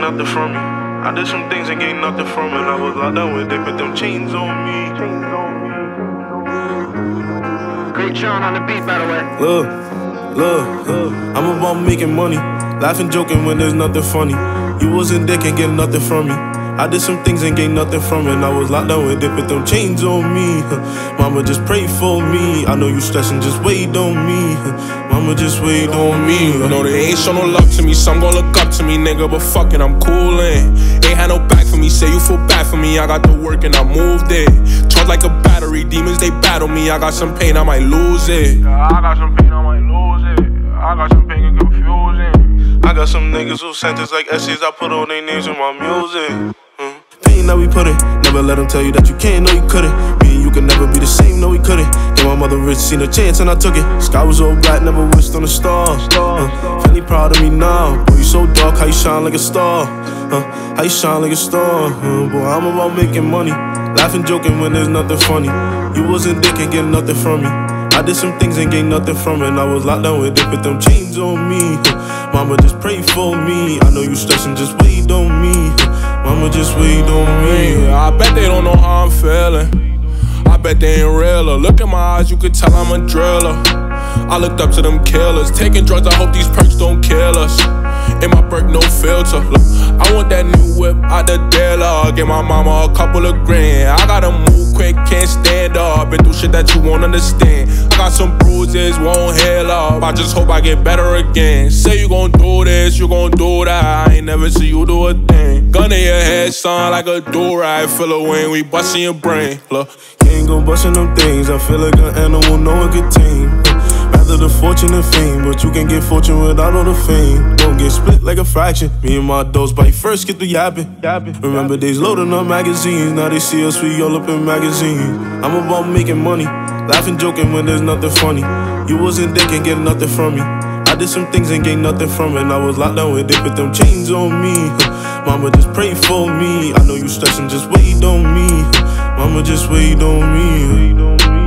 nothing from me. I did some things and gained nothing from it. I was locked down when they put them chains on me. Great Sean on the beat, by the way. Look, I'm about making money, laughing, joking when there's nothing funny. You wasn't there, can't get nothing from me. I did some things and gained nothing from it. I was locked down when they put them chains on me. Mama, just pray for me. I know you stressing, just wait on me. Mama, just wait on me. No, they ain't show no love to me, some gon' look up to me, nigga, but fuck it, I'm coolin'. Ain't had no back for me, say you feel bad for me, I got the work and I moved it. Charged like a battery, demons, they battle me, I got some pain, I might lose it. Yeah, I got some pain, I might lose it. I got some pain and confusion. I got some niggas who sentences like essays, I put on their names in my music. Pain that we put in, never let them tell you that you can't, no you couldn't. Me and you could never be the same, no we couldn't. Get my mother rich, seen a chance and I took it. Sky was all black, never wished on a star. Finally proud of me now. Boy, you so dark, how you shine like a star. How you shine like a star. Boy, I'm about making money, laughing, joking when there's nothing funny. You wasn't there, can't get nothing from me. I did some things and gained nothing from it. And I was locked down with they put them chains on me. Mama, just pray for me. I know you stressing, just wait on me. Mama, just wait on me. I bet they don't know how I'm feeling. I bet they ain't realer. Look in my eyes, you could tell I'm a driller. I looked up to them killers. Taking drugs, I hope these perks don't kill us. In my Burke, no filter. Look, I want that new whip out the dealer. Give my mama a couple of grand. I gotta move quick, can't stand up. Been through shit that you won't understand. I got some bruises, won't heal up. I just hope I get better again. Say you gon' do this, you gon' do that. I ain't never see you do a thing. Gun in your head, son, like a do-rag. Fill a wing, we bustin' your brain. Look, you ain't gon' bustin' them things. I feel like an animal, no one can tame. Rather the fortune and fame, but you can get fortune without all the fame. Don't get split like a fraction. Me and my dogs bite first, get the yapping. Remember days loading up magazines, now they see us, we all up in magazines. I'm about making money, laughing, joking when there's nothing funny. You wasn't there, can't get nothing from me. I did some things and gained nothing from it. And I was locked down when they put them chains on me. Mama, just pray for me. I know you stressing, just wait on me. Mama, just wait on me.